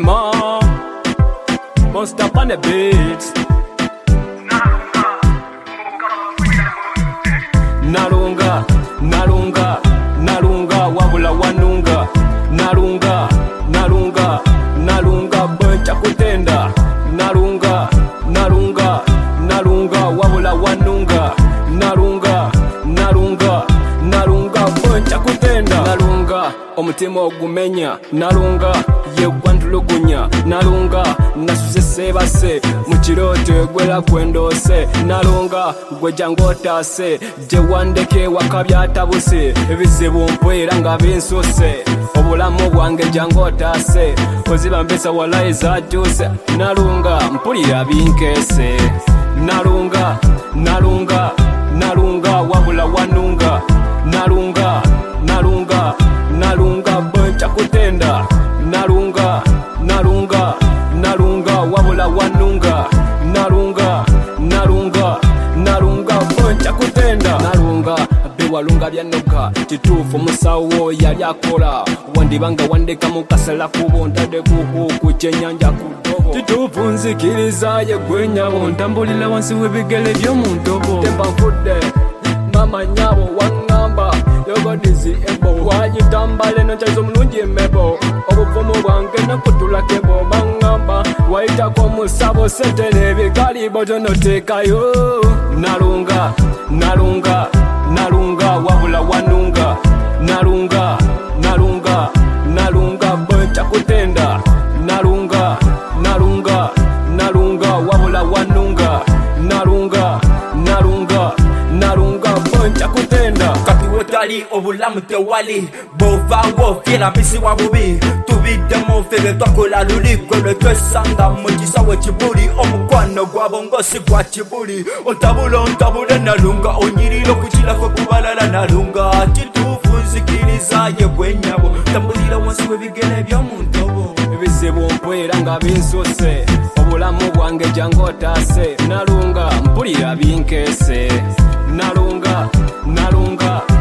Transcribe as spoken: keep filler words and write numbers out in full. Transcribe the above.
Rema Monster on the beats. Nalunga, nalunga, nalunga, wabula wanunga. Nalunga, nalunga, nalunga, bwencha kutenda. Nalunga, nalunga, nalunga, wabula wanunga. Nalunga, nalunga, nalunga, bwencha kutenda. Nalunga, omutima ogumenya. Nalunga, yegwantulugunya. Nalunga, nasuse sebase mukiroto gwera kwendose. Nalunga, gwejango otase jewandeke wakabyatabuse. Ebizibu mpwera nga binsuse obulamu bwange jango otase oziba mpesa walayi zakyuse. Nalunga, mpulira binkese. Nalunga, nalunga, nalunga, wabula wanunga. Nalunga, nalunga, nalunga, bwencha kutenda. Nalunga, nalunga, nalunga, wabula wanunga. Nalunga, nalunga, nalunga, bwencha kutenda. Nalunga, bewalunga byanoka kituufu musawo yali akola. Wandibanga wandeka mukasala kubo ntadde kuku ku kyenyanja ku ddobo. Kituufu nzikiriza ye gwenyabo ntambulira wansi w'ebigere by'omuntobo. Temba nkudde mama nyabo wangamba yogodizi ebo wajitambale nokyaiza omulungi emebo. Obuvumu bwange nakutula kebo bangamba wayitako musabo sentene ebigali botonoteekayo. Nalunga, nalunga, nalunga, wabula wanunga. Nalunga, nalunga, nalunga, bwencha kutenda. Nalunga, nalunga, nalunga, wabula wanunga. Nalunga, nalunga, nalunga, bwencha kutenda. Kati wotali obulamu tewali bovango fiera bisi wa bubi tubiddemu febe twakola luliko lwe twesanga mu kisawe kibuli omukwano gwabongosi gwa kibuli ontabula ontabule. Nalunga, onyirira okukirako kubalala. Nalunga, kituufu nzikiriza ye gwenyabo tambulira wansi w'ebigere by'omuntobo. Ebizibu mpwera nga binsuse obulamu bwange jango otase. Nalunga, mpulira binkese. Nalunga, nalunga,